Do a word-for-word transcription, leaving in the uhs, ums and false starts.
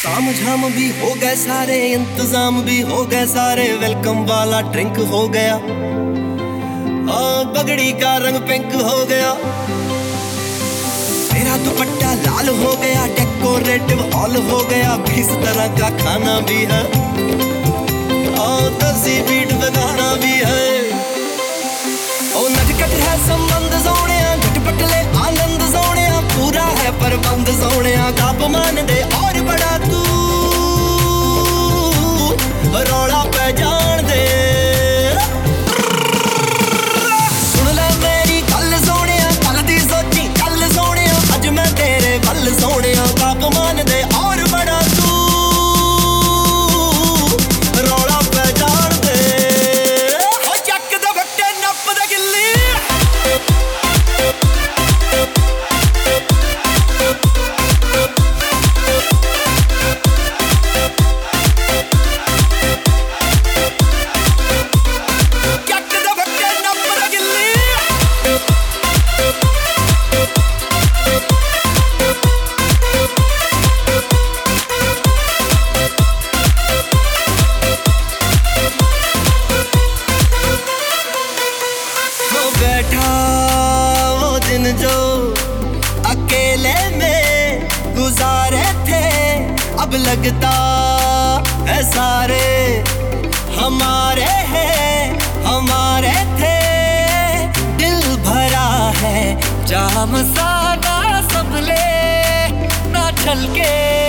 ताम झाम भी हो गए सारे, इंतजाम भी हो गए सारे, वेलकम वाला ड्रिंक हो गया, हाँ पगड़ी का रंग पिंक हो गया, तेरा दुपट्टा लाल हो गया, डेकोरेटिव हॉल हो गया, बीस तरह का खाना भी है, हाँ दसी बीट बगाना भी है। ओ नटखट है संबंध सोने, झटपट ले आनंद सोने, पूरा है प्रबंध सोने, गप मान दे और बड़ा तू रौला पे जान दे। सुन ले मेरी गल सोने, कल दी सोची कल सोने, अज मैं तेरे वल सोने, गप मान दे और बड़ा तू रौला पे जान दे। ओ चक दे बट्टे नप दे गिल्ली, बैठा वो दिन जो अकेले में गुजारे थे, अब लगता है सारे हमारे हैं हमारे थे, दिल भरा है जाम सा ना संभले ना छलके।